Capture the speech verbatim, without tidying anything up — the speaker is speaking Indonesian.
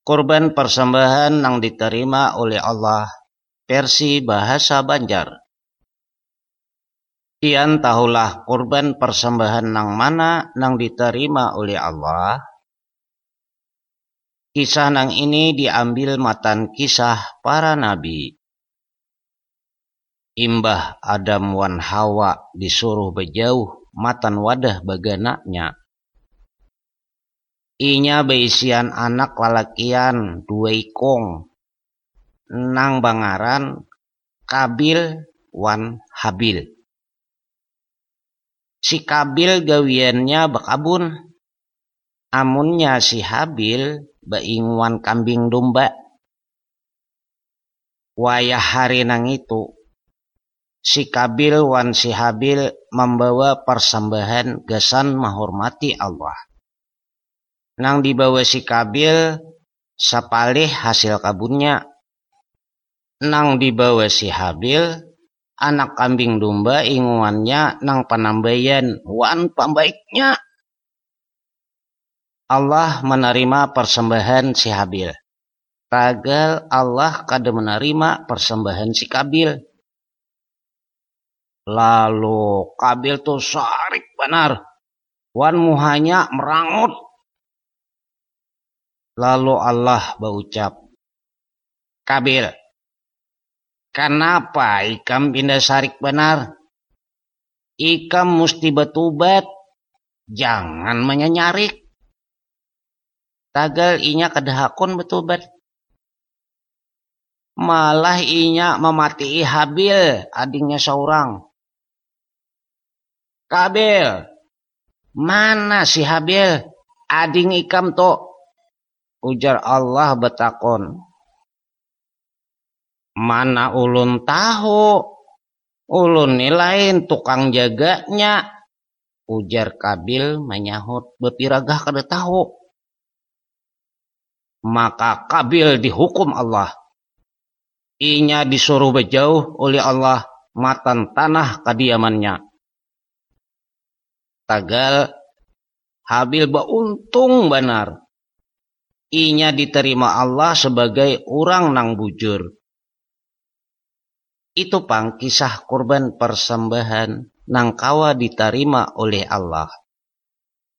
Kurban persembahan yang diterima oleh Allah versi bahasa Banjar. Kian tahulah kurban persembahan nang mana nang diterima oleh Allah. Kisah nang ini diambil matan kisah para nabi. Imbah Adam wan Hawa disuruh berjauh matan wadah baganaknya. Inya beisian anak lalakian dua ikong nang bangaran Kabil wan Habil. Si Kabil gawiannya bakabun, amunnya si Habil baingwan kambing domba. Wayah hari nang itu si Kabil wan si Habil membawa persembahan gasan menghormati Allah. Nang dibawa si Kabil sapalih hasil kabunnya. Nang dibawa si Habil anak kambing domba inguannya nang panambayan wan pambaiknya. Allah menerima persembahan si Habil. Tagal Allah kada menerima persembahan si Kabil. Lalu Kabil tuh sarik benar. Wan muhanya merangut. Lalu Allah berucap, Kabil, kenapa ikam pindah sarik benar? Ikam mesti betubat, jangan menyanyarik. Tagal inya kedahakun betubat. Malah inya mematii Habil, adingnya seorang. Kabil, mana si Habil? Ading ikam to. Ujar Allah betakon. Mana ulun tahu? Ulun ni lain tukang jaganya. Ujar Kabil menyahut bepiragah kada tahu. Maka Kabil dihukum Allah. Inya disuruh berjauh oleh Allah matan tanah kediamannya. Tagal Habil beruntung benar. Inya diterima Allah sebagai orang nang bujur. Itu pang kisah kurban persembahan nang kawa diterima oleh Allah.